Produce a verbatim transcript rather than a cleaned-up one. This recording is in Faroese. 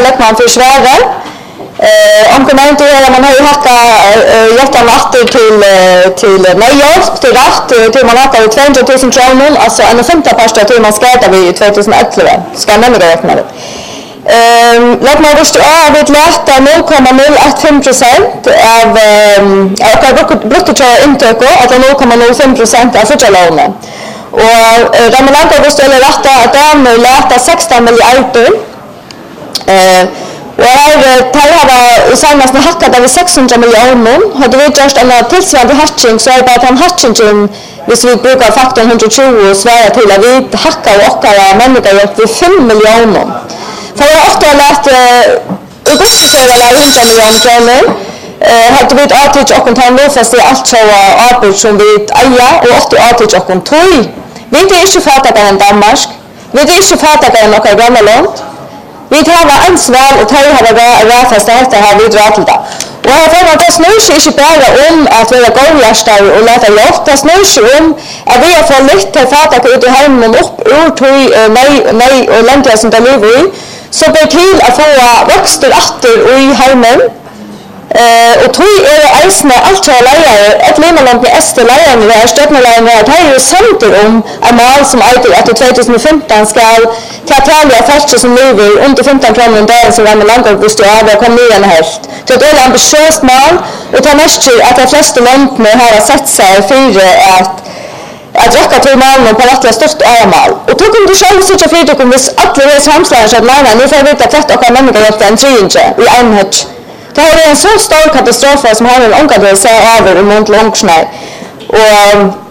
Björkman för Sverige. Eh, om kommentar är man har ju hackat uh, jättan åter till uh, till nejhjälp till rätt till man hackar tvåhundratusen kronor alltså en femte pasta till man skatar vi tjugoelva ska nämligen räkna det. Um, låt mig förstå att vi lättar noll komma noll ett fem procent av um, av bruttointryck att noll komma noll fem procent av förlånen. Och uh, de länder vi ställer rätta att de lättar sexton miljarder. Eh uh, och här tar jag senast när hackat över sexhundra miljoner. Hade vi gjort en tillsvarande hatching så är det bara en hatching hvis vi brukar faktorn hundratjugo Sverige till att vi hackar och åkare människor upp till fem miljoner. För jag har ofta lärt i godstillfället eller hundra miljoner kronor. Hade vi ett avtryck och kontanter fast det är allt så arbete som vi äger och ofta avtryck och kontor. Vi är inte fattigare än Danmark. Vi är inte fattigare än några gamla land. Vi tar ansvar och tar har rättast att här vi drar till det. Och här får man det snurr sig inte bara om att vara gånglärstar och läta hjälp. Det snurr sig om att vi har fått lite till fattigare ut i hemmen upp ur tog nej och lämpliga som det lever i. Så bör till att få växter åter i hemmen. Uh, och tog är det eisne allt så lejare, ett limaland med Ester lejaren vi har stötnelejaren vi har det här är ju samtidigt om en mal som alltid att tjugohundrafemton ska kvartaliga färster som lever under femton kronor om dagen som gamla landgårdbostad över och kom ner en helt. Så det är ett ambitiöst mal och det är mest att de flesta länderna har sett sig för att att räcka till malen på rättliga störst övermal. Och tog om du själv sitter för dig om hvis alla res hamslärar så att nej, nu får jag veta att och människor hjälpte en tredje i en högt. Det här är en så stor katastrof som har en ångad att säga över i mån till ångsnär. Och